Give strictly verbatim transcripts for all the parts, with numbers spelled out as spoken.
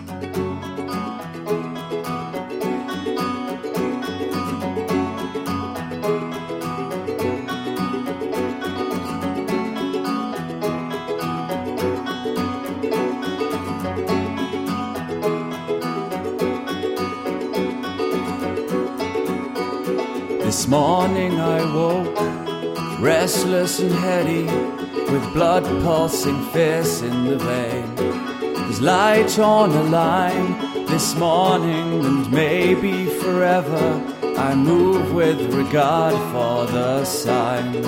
This morning I woke, restless and heady, with blood pulsing fierce in the vein. There's light on a line this morning, and maybe forever I move with regard for the signs.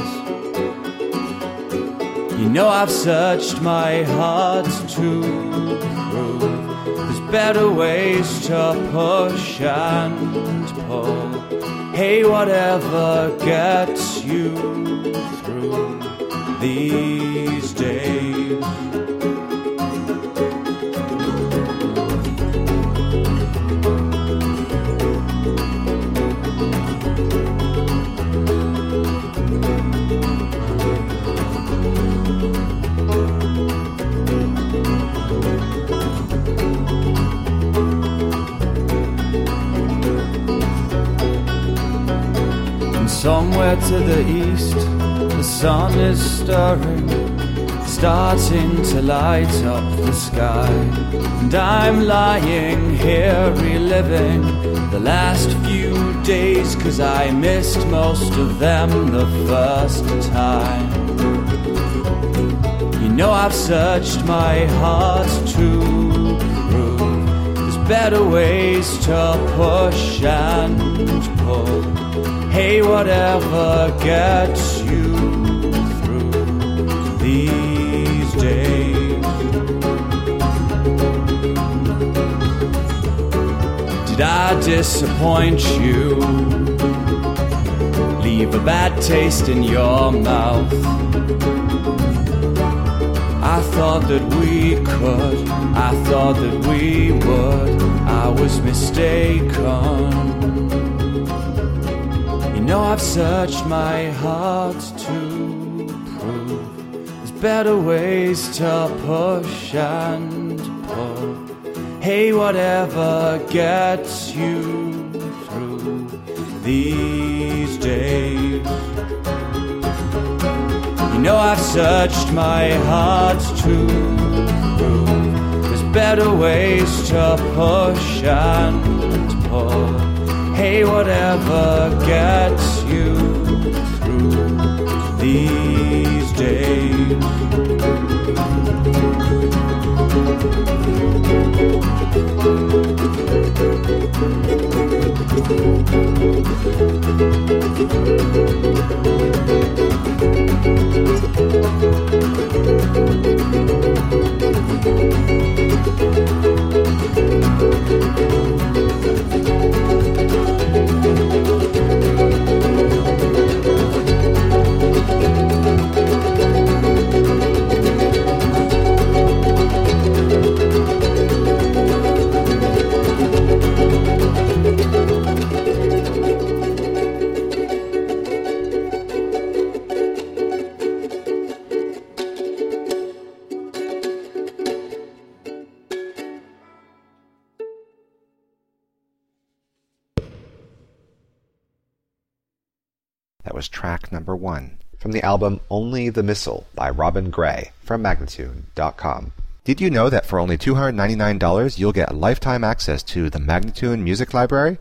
You know I've searched my heart to prove there's better ways to push and pull. Hey, whatever gets you through these days. Somewhere to the east, the sun is stirring, starting to light up the sky. And I'm lying here reliving the last few days, 'cause I missed most of them the first time. You know I've searched my heart to prove there's better ways to push and pull. Hey, whatever gets you through these days. Did I disappoint you? Leave a bad taste in your mouth? I thought that we could, I thought that we would, I was mistaken. You know I've searched my heart to prove there's better ways to push and pull. Hey, whatever gets you through these days. You know I've searched my heart to prove there's better ways to push and pull. Hey, whatever gets you through these days. That was track number one from the album Only the Missile by Robin Gray from Magnatune dot com. Did you know that for only two hundred ninety-nine dollars you'll get lifetime access to the Magnatune Music Library?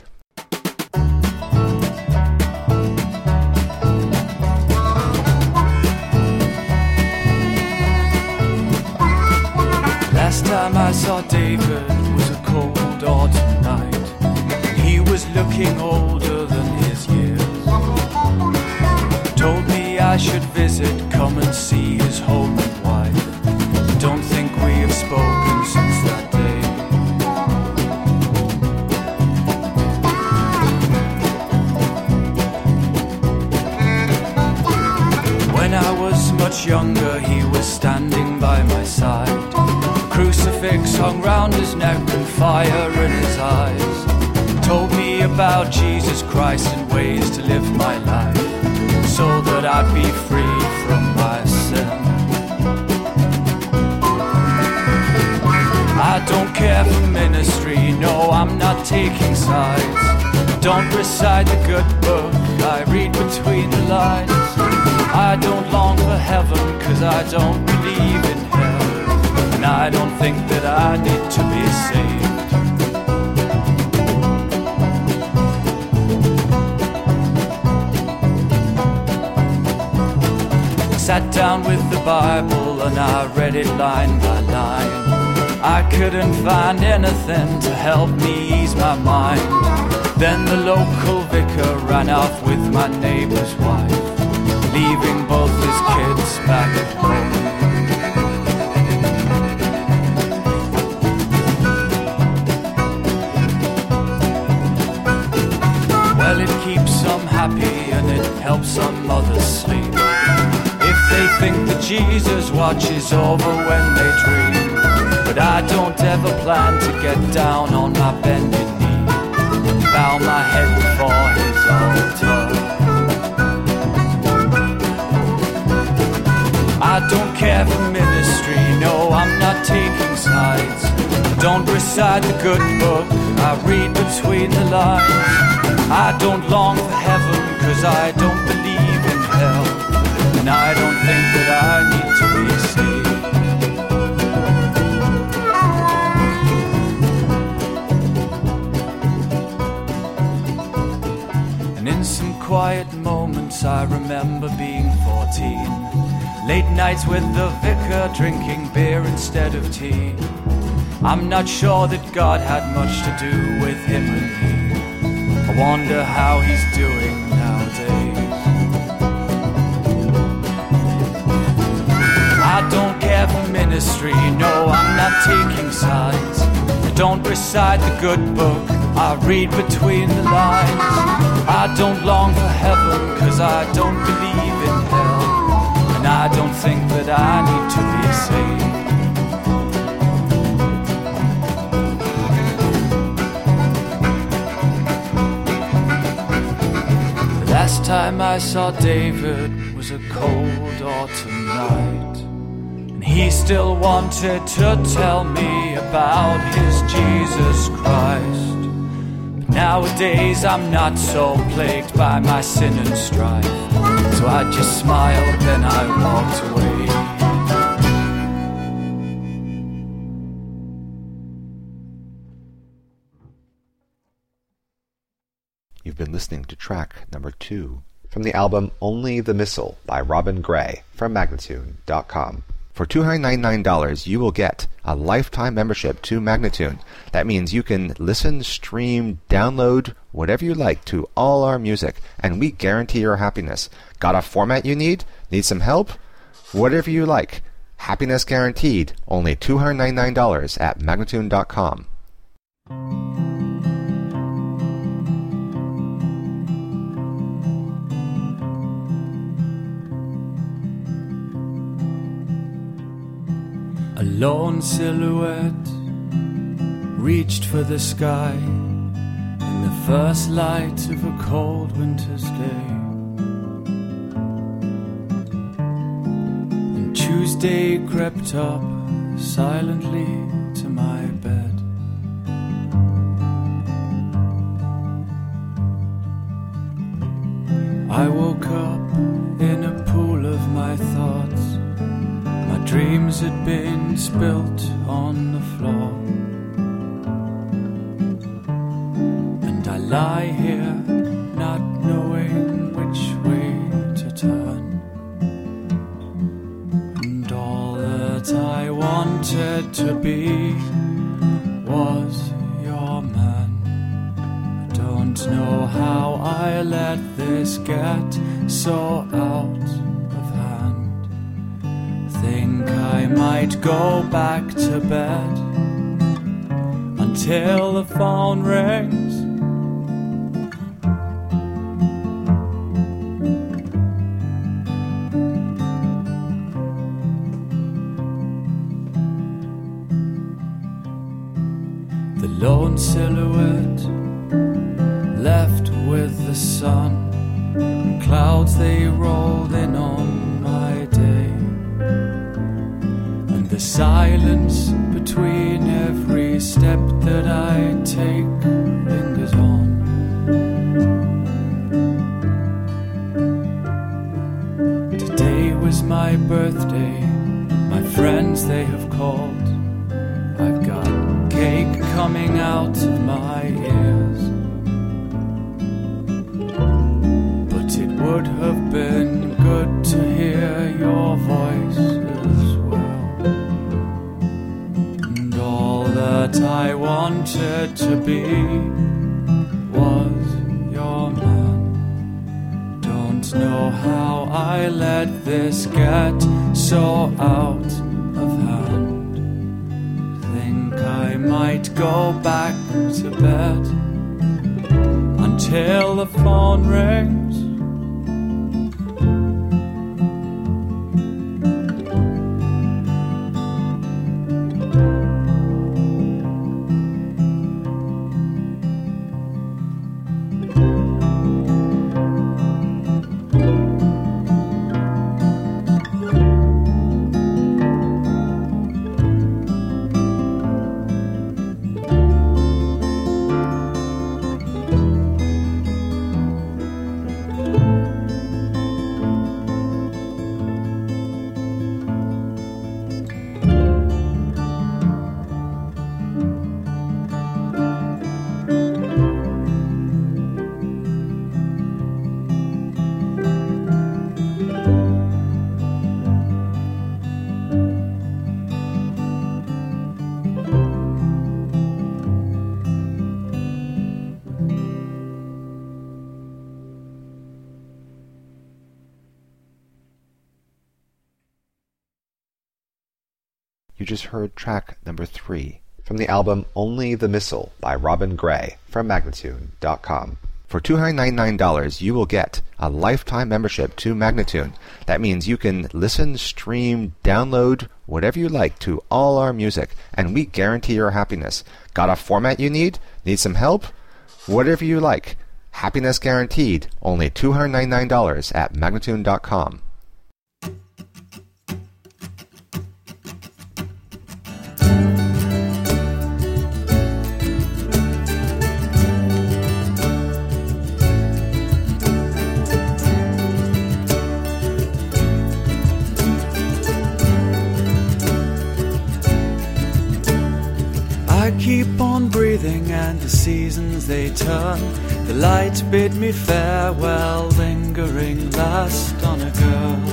Last time I saw David was a cold autumn night. He was looking older than his years. Told me I should visit, come and see his home and wife. Don't think we have spoken since that day. When I was much younger, he was standing by my side. A crucifix hung round his neck and fire in his eyes. Told me about Jesus Christ and ways to live my life, so that I'd be free from my sin. I don't care for ministry, no, I'm not taking sides. Don't recite the good book, I read between the lines. I don't long for heaven, cause I don't believe in hell. And I don't think that I need to be saved. I sat down with the Bible and I read it line by line. I couldn't find anything to help me ease my mind. Then the local vicar ran off with my neighbor's wife, leaving both his kids back at home. Well, it keeps some happy and it helps some mothers sleep, if they think that Jesus watches over when they dream. But I don't ever plan to get down on my bended knee, bow my head before his altar. I don't care for ministry, no, I'm not taking sides. Don't recite the good book, I read between the lines. I don't long for heaven, cause I don't believe in hell. And I don't think that I need to be saved. And in some quiet moments I remember being fourteen, late nights with the vicar drinking beer instead of tea. I'm not sure that God had much to do with him and me. I wonder how he's doing nowadays. I don't care for ministry, no, I'm not taking sides. I don't recite the good book, I read between the lines. I don't long for heaven, cause I don't believe in hell. And I don't think that I need to be saved. The last time I saw David was a cold autumn night, and he still wanted to tell me about his Jesus Christ. But nowadays I'm not so plagued by my sin and strife, so I just smiled, then I walked away. You've been listening to track number two from the album Only the Missile by Robin Gray from Magnatune dot com. For two hundred ninety-nine dollars, you will get a lifetime membership to Magnatune. That means you can listen, stream, download, whatever you like to all our music, and we guarantee your happiness. Got a format you need? Need some help? Whatever you like. Happiness guaranteed. Only two hundred ninety-nine dollars at Magnatune dot com. A lone silhouette reached for the sky in the first light of a cold winter's day. And Tuesday crept up silently to my bed. I woke up in a pool of my thoughts. My dreams had been spilt on the floor, and I lie here not knowing which way to turn. And all that I wanted to be was your man. I don't know how I let this get so out of hand. Think I might go back to bed until the phone rings. The lone silhouette left with the sun, and clouds they rolled in on my day. The silence between every step that I take lingers on. Today was my birthday, my friends they have called. I've got cake coming out of my ears, but it would have been good to hear your voice as well. And all that I wanted to be was your man. Don't know how I let this get so out of hand. Think I might go back to bed until the phone rings. You just heard track number three from the album Only the Missile by Robin Gray from Magnatune dot com. For two hundred ninety-nine dollars, you will get a lifetime membership to Magnatune. That means you can listen, stream, download, whatever you like to all our music, and we guarantee your happiness. Got a format you need? Need some help? Whatever you like. Happiness guaranteed. Only two hundred ninety-nine dollars at Magnatune dot com. I keep on breathing and the seasons they turn. The light bid me farewell, lingering last on a girl.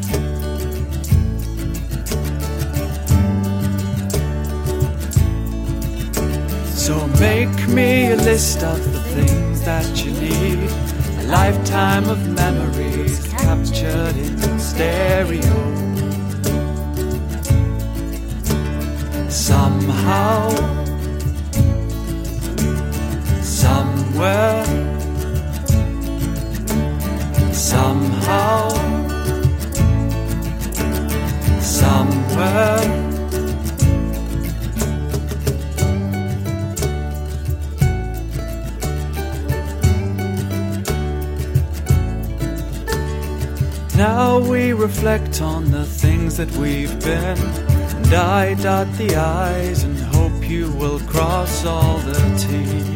So make me a list of the things that you need. A lifetime of memories captured in stereo. Somehow, somewhere, somehow, somewhere. Now we reflect on the things that we've been, and I dot the I's and hope you will cross all the T's.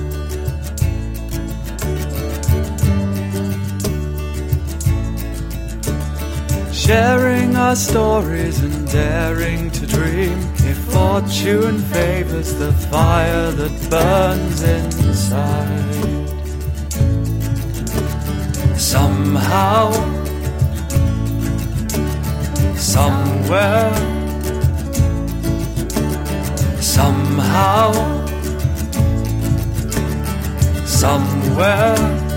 Sharing our stories and daring to dream, if fortune favors the fire that burns inside. Somehow, somewhere, somehow, somewhere,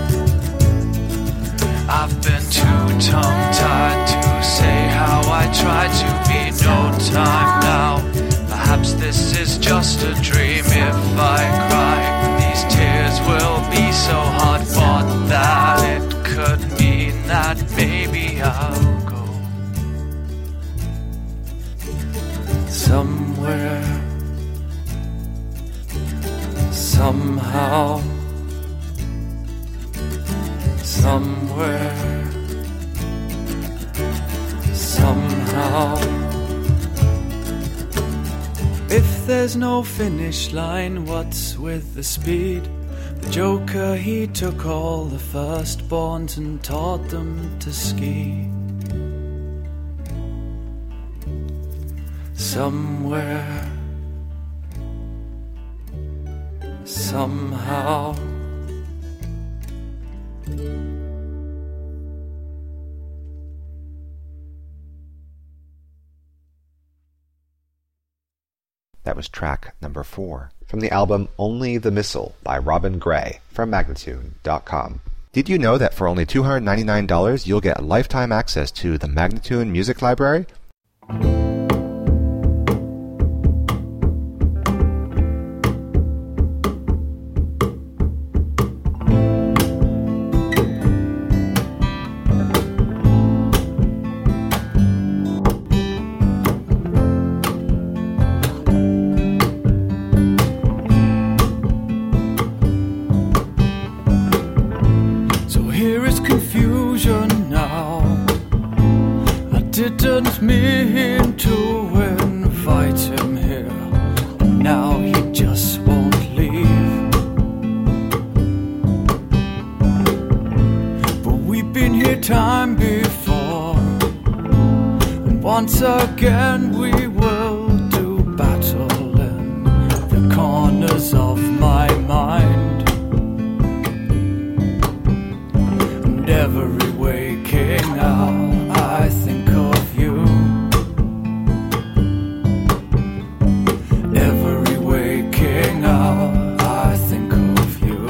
I've been too tongue-tied to say how I try to be. No time now. Perhaps this is just a dream. If I cry, these tears will be so hard-fought that it could mean that maybe I'll go somewhere, somehow, somewhere, somehow. If there's no finish line, what's with the speed? The Joker, he took all the firstborns and taught them to ski. Somewhere, somehow, That was track number four from the album Only the Missile by Robin Gray from Magnatune dot com. Did you know that for only two hundred ninety-nine dollars you'll get lifetime access to the Magnatune Music Library? Didn't mean to invite him here, and now he just won't leave. But we've been here time before, and once again we will do battle in the corners of my mind. And every waking hour I think of you. Every waking hour I think of you.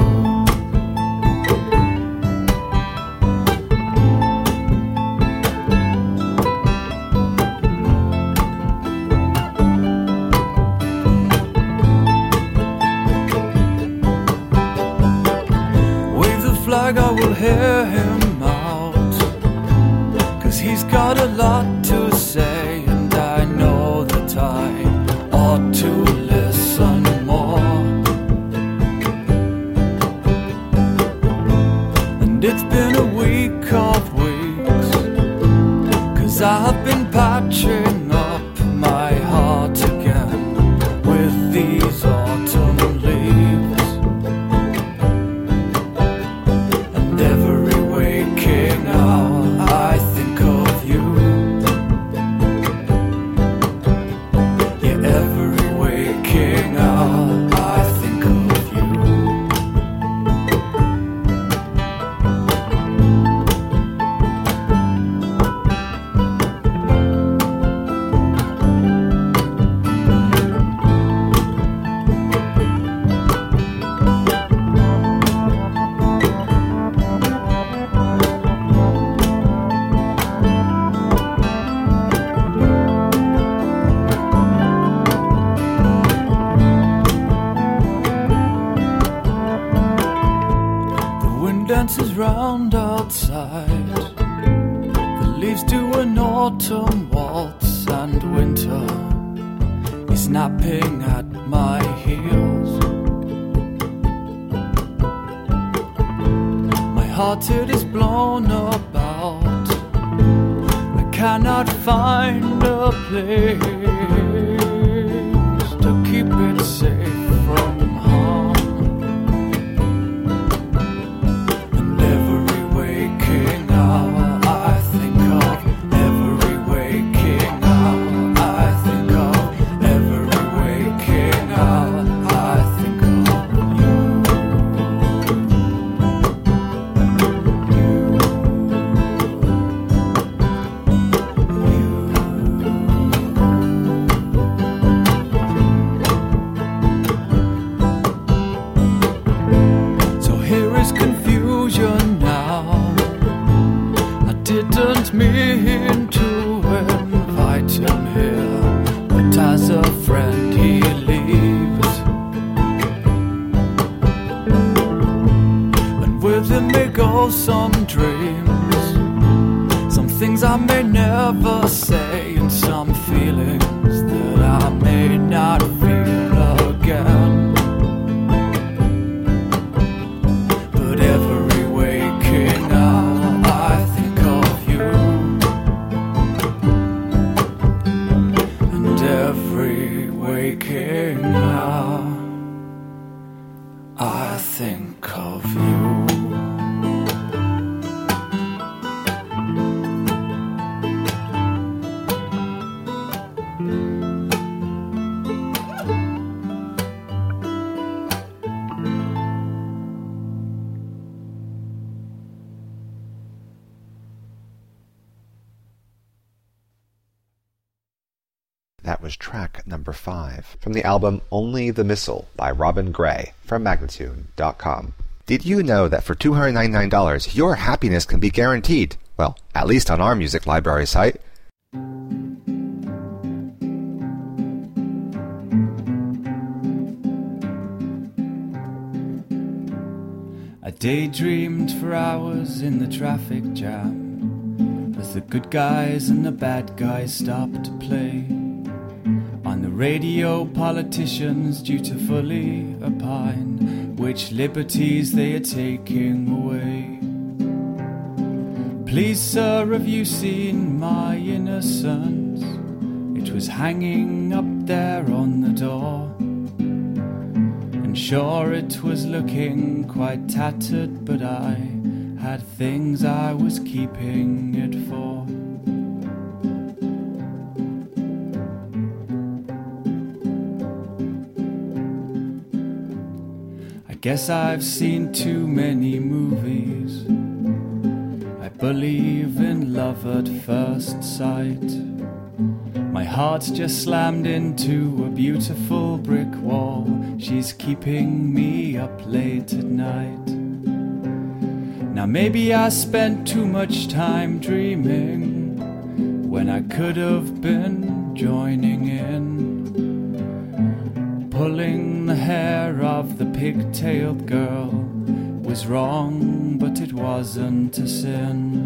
Wave the flag, I will hear him out, 'cause he's got a lot to say, and I know that I ought to listen more. And it's been a week of weeks, 'cause I've been patching up my heart again with these autumn leaves. And every waking hour I think of you. Yeah, every waking hour I think of you. Dances round outside, the leaves do an autumn waltz, and winter is napping at my heels. My heart, it is blown about, I cannot find a place to keep it safe from harm. Didn't mean to invite him here, but as a friend he leaves. And with him may go some dreams, some things I may never say, and some feelings that I may not feel again. But every waking hour I think of you. And every waking up, I think of you. That was track number five from the album Only the Missile by Robin Gray from Magnatune dot com. Did you know that for two hundred ninety-nine dollars your happiness can be guaranteed? Well, at least on our music library site. I daydreamed for hours in the traffic jam as the good guys and the bad guys stopped to play. On the radio, politicians dutifully opine which liberties they are taking away. Please, sir, have you seen my innocence? It was hanging up there on the door, and sure it was looking quite tattered, but I had things I was keeping it for. Guess I've seen too many movies. I believe in love at first sight. My heart just slammed into a beautiful brick wall. She's keeping me up late at night. Now maybe I spent too much time dreaming when I could have been joining in, pulling the hair of the pigtailed girl was wrong, but it wasn't a sin.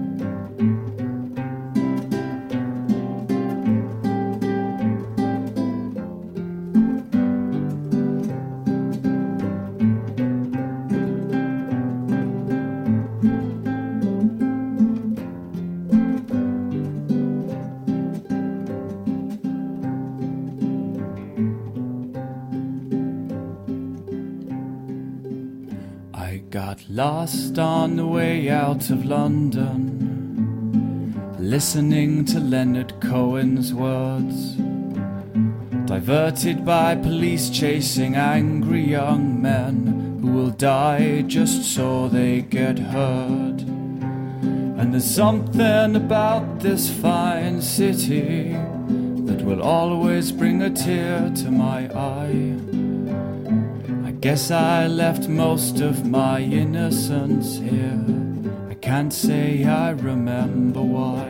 Lost on the way out of London, listening to Leonard Cohen's words, diverted by police chasing angry young men who will die just so they get heard. And there's something about this fine city that will always bring a tear to my eye. Guess I left most of my innocence here. I can't say I remember why.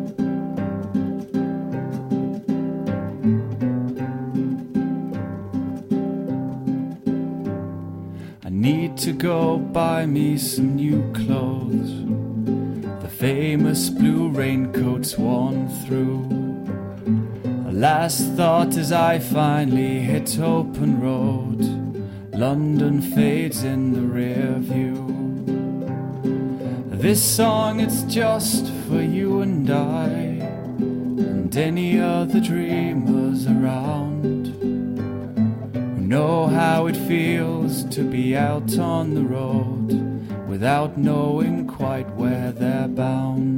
I need to go buy me some new clothes. The famous blue raincoat's worn through. A last thought as I finally hit open road. London fades in the rear view. This song, it's just for you and I, and any other dreamers around who know how it feels to be out on the road without knowing quite where they're bound.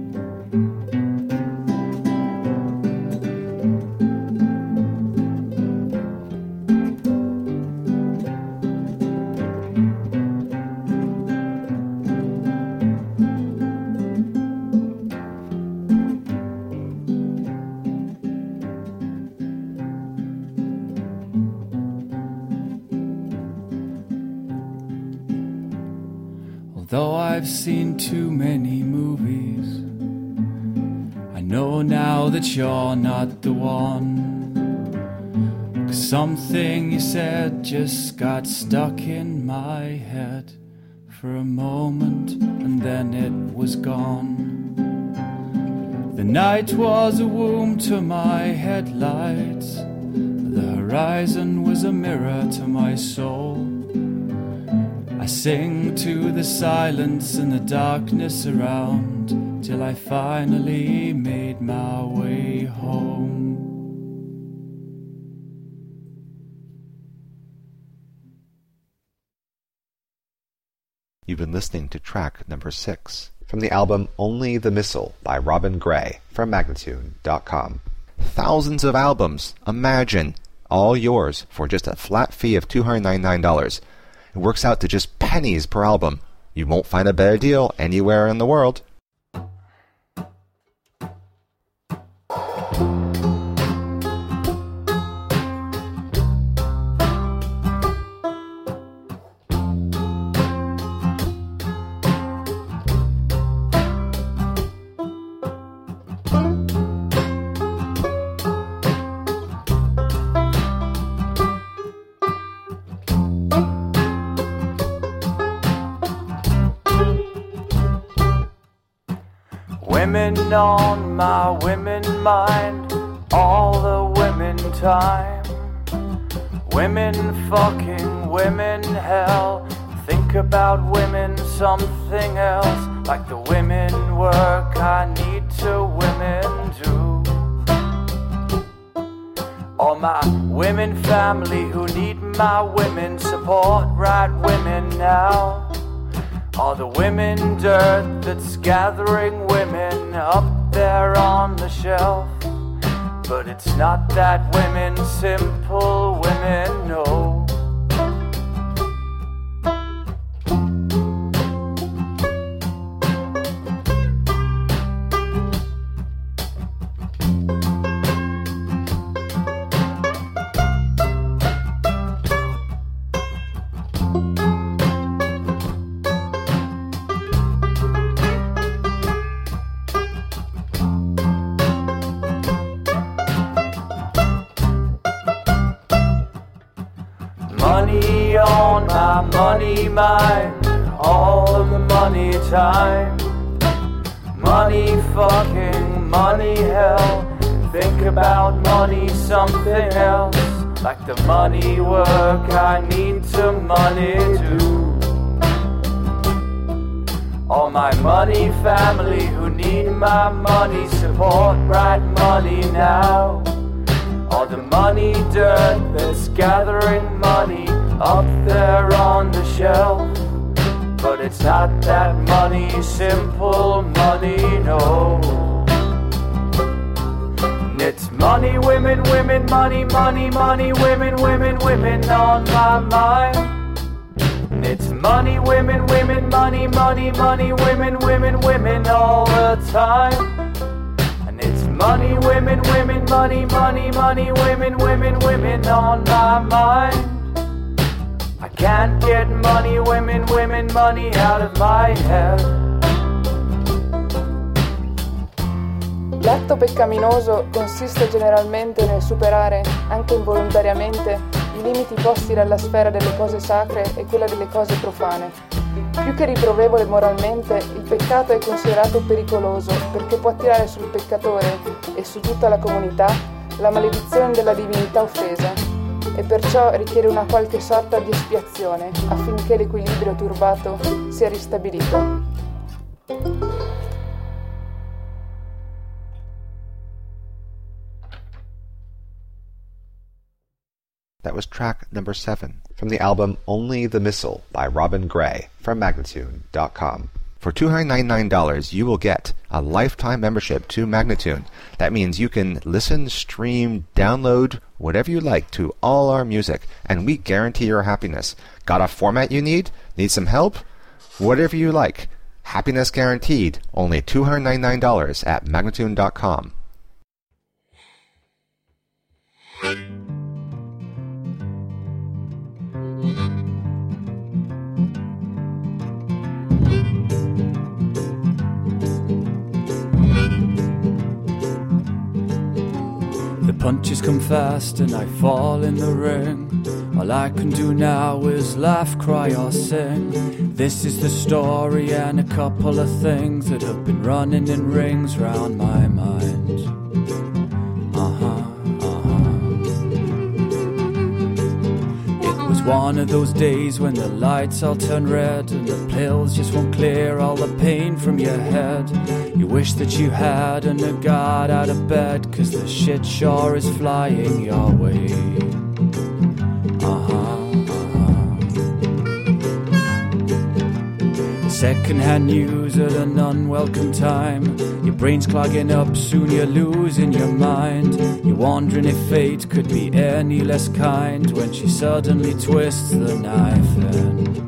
Though I've seen too many movies, I know now that you're not the one. 'Cause something you said just got stuck in my head for a moment and then it was gone. The night was a womb to my headlights. The horizon was a mirror to my soul. I sing to the silence and the darkness around till I finally made my way home. You've been listening to track number six from the album Only the Missile by Robin Gray from Magnatune dot com. Thousands of albums, imagine, all yours for just a flat fee of two hundred ninety-nine dollars. It works out to just pennies per album. You won't find a better deal anywhere in the world. Women on my women mind, all the women time. Women fucking, women hell. Think about women something else. Like the women work I need to women do. All my women family who need my women support, right women now. All the women dirt that's gathering women up there on the shelf. But it's not that women, simple women, no. Money on my money mind, all of the money time. Money fucking, money hell. Think about money something else. Like the money work I need to money do. All my money family who need my money support, right money now. All the money dirt that's gathering money up there on the shelf. But it's not that money, simple money, no. It's money, women, women, money, money, money, women, women, women on my mind. It's money, women, women, money, money, money, women, women, women all the time. Money, women, women, money, money, money, women, women, women on my mind. I can't get money, women, women, money out of my head. L'atto peccaminoso consiste generalmente nel superare, anche involontariamente, i limiti posti dalla sfera delle cose sacre e quella delle cose profane. Più che riprovevole moralmente, il peccato è considerato pericoloso perché può attirare sul peccatore e su tutta la comunità la maledizione della divinità offesa e perciò richiede una qualche sorta di espiazione affinché l'equilibrio turbato sia ristabilito. That was track number seven from the album Only the Missile by Robin Gray from Magnatune dot com. For two hundred ninety-nine dollars, you will get a lifetime membership to Magnatune. That means you can listen, stream, download, whatever you like to all our music, and we guarantee your happiness. Got a format you need? Need some help? Whatever you like. Happiness guaranteed. Only two hundred ninety-nine dollars at Magnatune dot com. The punches come fast and I fall in the ring. All I can do now is laugh, cry or sing. This is the story and a couple of things that have been running in rings round my mind. Uh-huh, uh-huh. It was one of those days when the lights all turn red and the pills just won't clear all the pain from your head. You wish that you hadn't have got out of bed, 'cause the shit sure is flying your way. Uh-huh, uh-huh. Second-hand news at an unwelcome time. Your brain's clogging up, soon you're losing your mind. You're wondering if fate could be any less kind when she suddenly twists the knife in.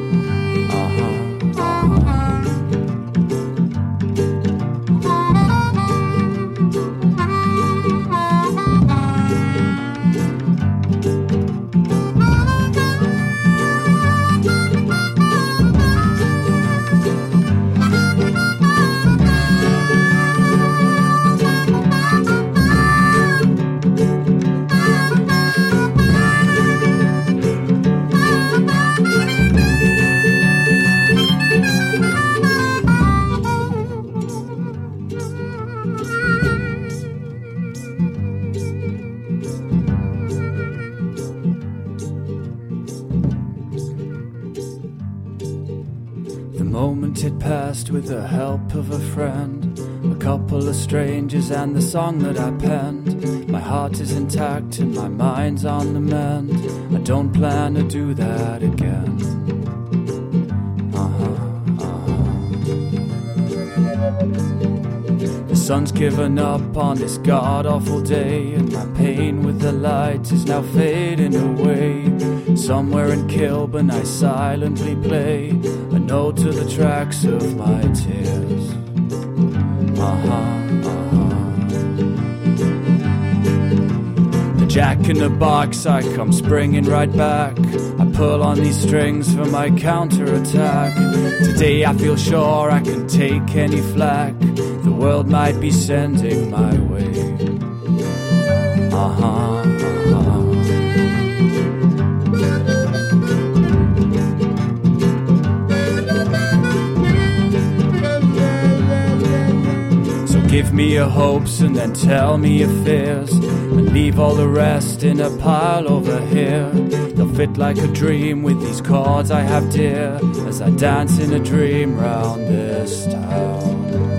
With the help of a friend, a couple of strangers and the song that I penned. My heart is intact and my mind's on the mend. I don't plan to do that again. Uh-huh, uh-huh. The sun's given up on this god-awful day, and my pain with the light is now fading away. Somewhere in Kilburn I silently play a note to the tracks of my tears. Uh-huh, uh-huh. The jack in the box, I come springing right back. I pull on these strings for my counterattack. Today I feel sure I can take any flack the world might be sending my way. Uh-huh, uh-huh. Give me your hopes and then tell me your fears, and leave all the rest in a pile over here. They'll fit like a dream with these chords I have dear, as I dance in a dream round this town.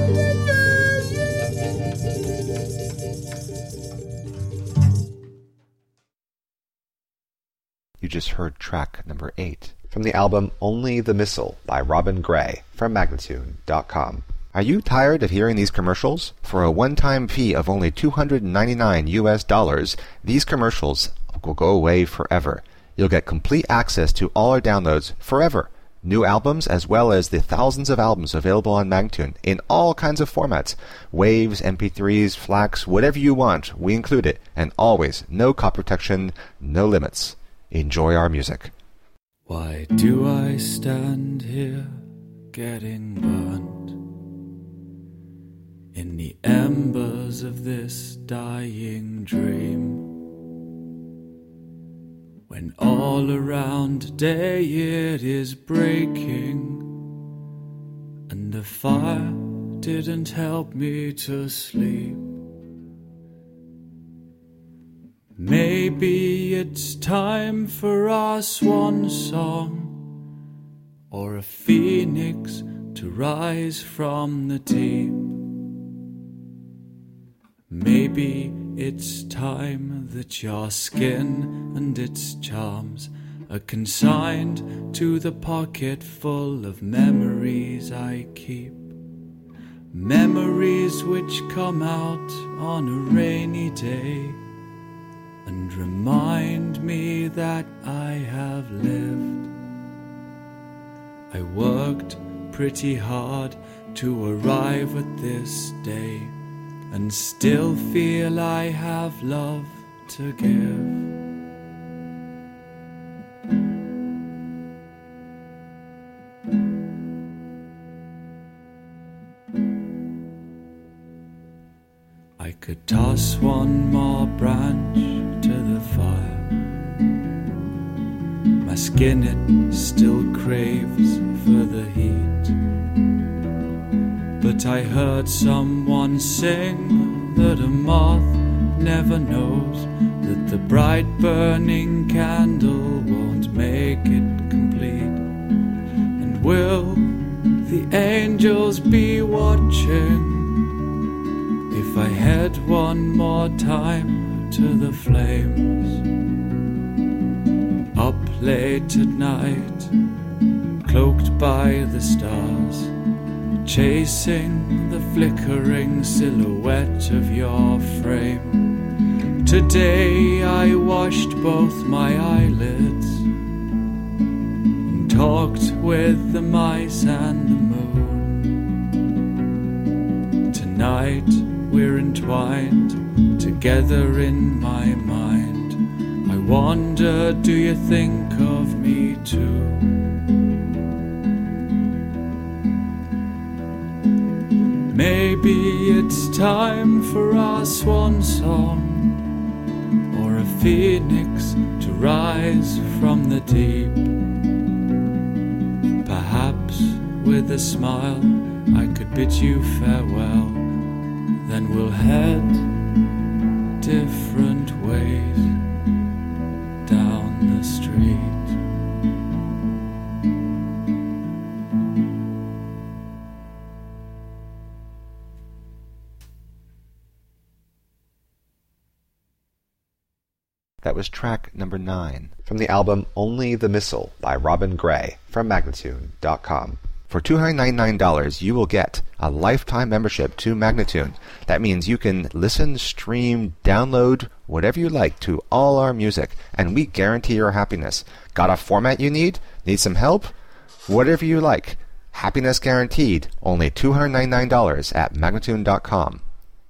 You just heard track number eight from the album Only the Missile by Robin Gray from Magnatune dot com. Are you tired of hearing these commercials? For a one-time fee of only two hundred ninety-nine U S dollars, these commercials will go away forever. You'll get complete access to all our downloads forever. New albums as well as the thousands of albums available on Magnatune in all kinds of formats. Waves, M P threes, FLACs, whatever you want, we include it. And always, no copy protection, no limits. Enjoy our music. Why do I stand here getting burnt in the embers of this dying dream, when all around day it is breaking, and the fire didn't help me to sleep? Maybe it's time for our swan song, or a phoenix to rise from the deep. Maybe it's time that your skin and its charms are consigned to the pocket full of memories I keep. Memories which come out on a rainy day and remind me that I have lived. I worked pretty hard to arrive at this day, and still feel I have love to give. I could toss one more branch to the fire. My skin, it still craves for the heat. But I heard someone sing that a moth never knows that the bright burning candle won't make it complete. And will the angels be watching if I head one more time to the flames? Up late at night, cloaked by the stars, chasing the flickering silhouette of your frame. Today I washed both my eyelids and talked with the mice and the moon. Tonight we're entwined together in my mind. I wonder, do you think of me too? Maybe it's time for our swan song, or a phoenix to rise from the deep. Perhaps with a smile I could bid you farewell, then we'll head different ways down the street. That was track number nine from the album Only the Missile by Robin Gray from Magnatune dot com. For two hundred ninety-nine dollars, you will get a lifetime membership to Magnatune. That means you can listen, stream, download, whatever you like to all our music, and we guarantee your happiness. Got a format you need? Need some help? Whatever you like. Happiness guaranteed. Only two hundred ninety-nine dollars at Magnatune dot com.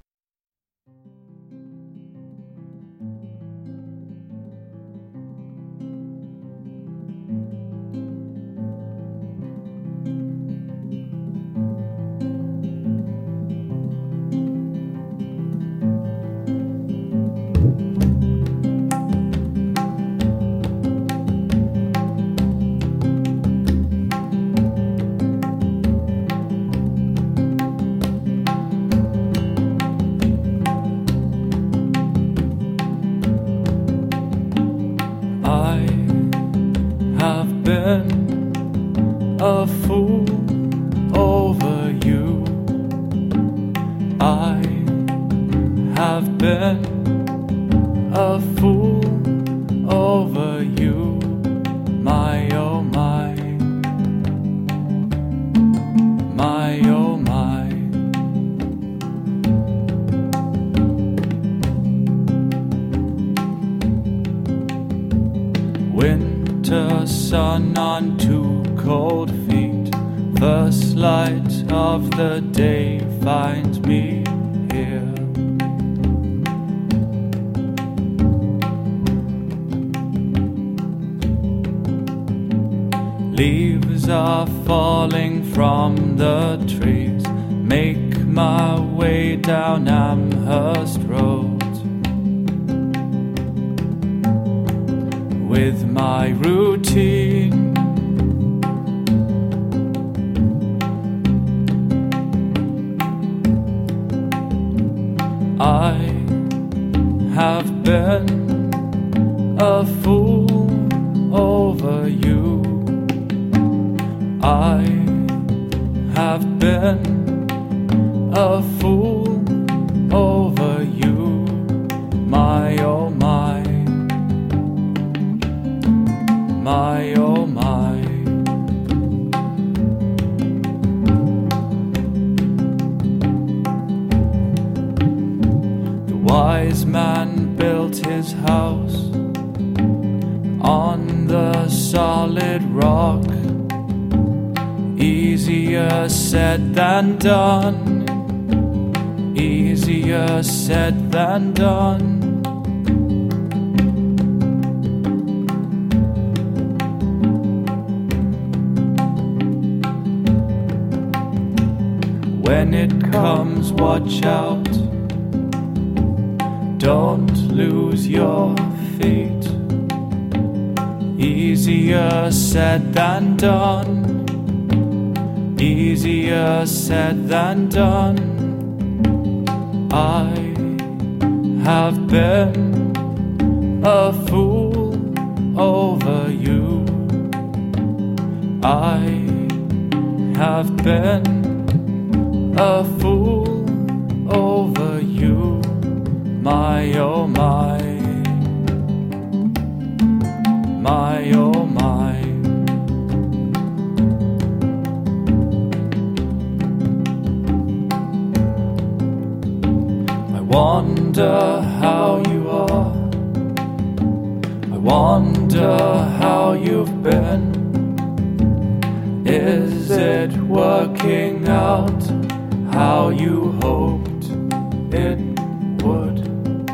A fool over you. I have been a fool over you. My oh my, my oh my. Winter sun on two cold feet, first light of the day finds me here. Leaves are falling from the trees, make my way down Amherst Road with my routine. I have been a fool over you. I have been a fool over you. My oh my, my oh my. Wise man built his house on the solid rock. Easier said than done. Easier said than done. When it comes, watch out. Don't lose your feet. Easier said than done. Easier said than done. I have been a fool over you. I have been a fool over you. My oh my, my oh my. wonder how you are. I wonder how you've been. Is it working out how you hoped it would?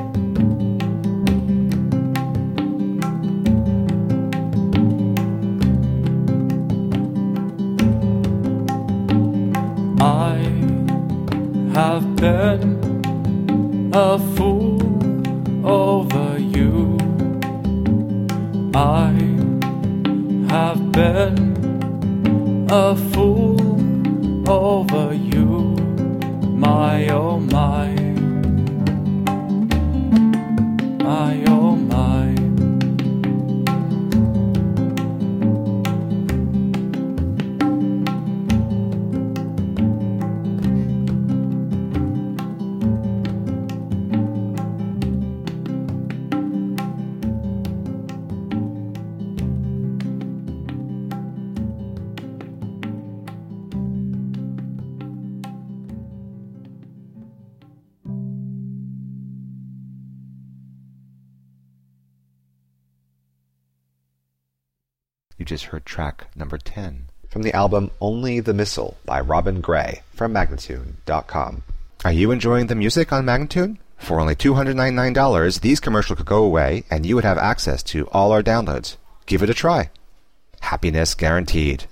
I have been a fool over you. I have been a fool over you. My oh my, my oh my. You just heard track number ten from the album Only the Missile by Robin Gray from Magnatune dot com. Are you enjoying the music on Magnatune? For only two hundred ninety-nine dollars, these commercials could go away and you would have access to all our downloads. Give it a try. Happiness guaranteed.